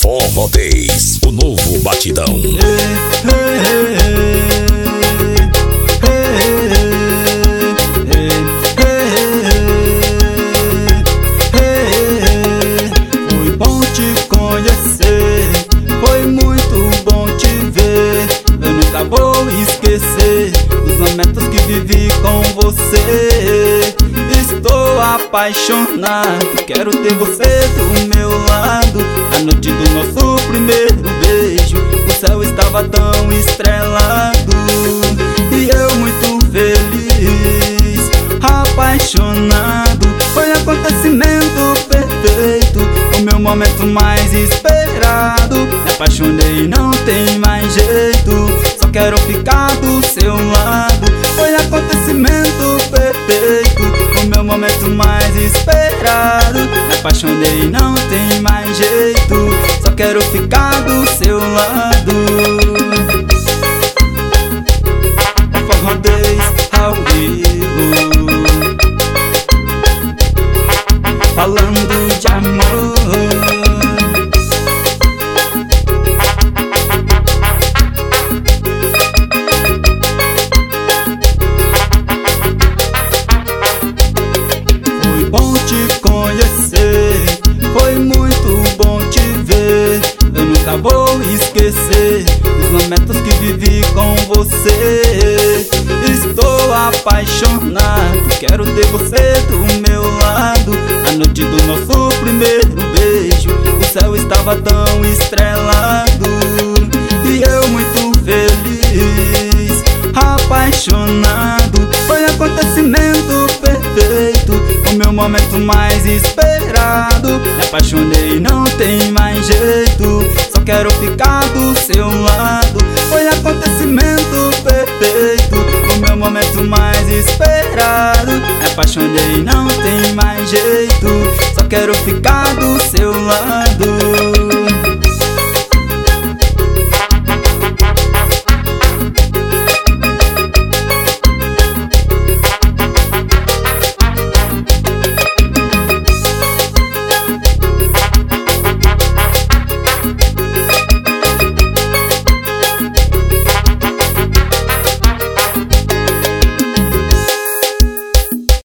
Forró Days, o novo batidão. Foi bom te conhecer, foi muito bom te ver. Eu nunca vou esquecer os momentos que vivi com você. Estou apaixonado, quero ter você do meu lado. A noite do nosso primeiro beijo, o céu estava tão estrelado e eu muito feliz, apaixonado. Foi acontecimento perfeito, o meu momento mais esperado. Me apaixonei, não tem mais jeito, só quero ficar do seu lado. Foi acontecimento perfeito, o meu momento mais esperado. Me apaixonei, não tem mais jeito, só quero ficar do seu lado. Forró Days ao vivo, falando de amor. Foi bom te conhecer, foi muito bom te ver. Eu nunca vou esquecer os momentos que vivi com você. Estou apaixonado, quero ter você do meu lado. A noite do nosso primeiro beijo, o céu estava tão estrelado e eu muito feliz, apaixonado. Foi acontecimento perfeito, o meu momento mais esperado. Me apaixonei, não tem mais jeito, só quero ficar do seu lado. Foi acontecimento perfeito, o meu momento mais esperado. Me apaixonei, não tem mais jeito, só quero ficar do seu lado.